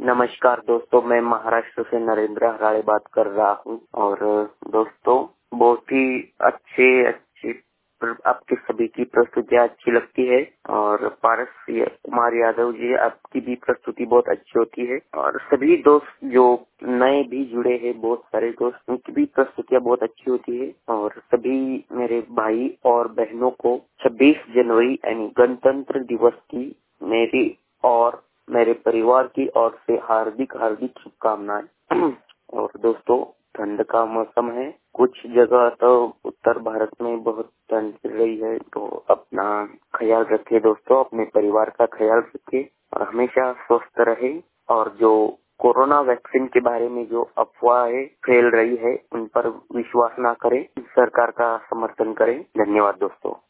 नमस्कार दोस्तों, मैं महाराष्ट्र से नरेंद्र हराड़े बात कर रहा हूं। और दोस्तों, बहुत ही अच्छी आपकी सभी की प्रस्तुतियां अच्छी लगती है। और पारस कुमार यादव जी, आपकी भी प्रस्तुति बहुत अच्छी होती है। और सभी दोस्त जो नए भी जुड़े हैं, बहुत सारे दोस्त, उनकी भी प्रस्तुतियां बहुत अच्छी होती है। और सभी मेरे भाई और बहनों को 26 जनवरी यानी गणतंत्र दिवस की मेरी और मेरे परिवार की ओर से हार्दिक शुभकामनाएं। और दोस्तों, ठंड का मौसम है, कुछ जगह तो उत्तर भारत में बहुत ठंड चल रही है, तो अपना ख्याल रखिए दोस्तों, अपने परिवार का ख्याल रखिए और हमेशा स्वस्थ रहे। और जो कोरोना वैक्सीन के बारे में जो अफवाहें फैल रही है, उन पर विश्वास ना करें, सरकार का समर्थन करें। धन्यवाद दोस्तों।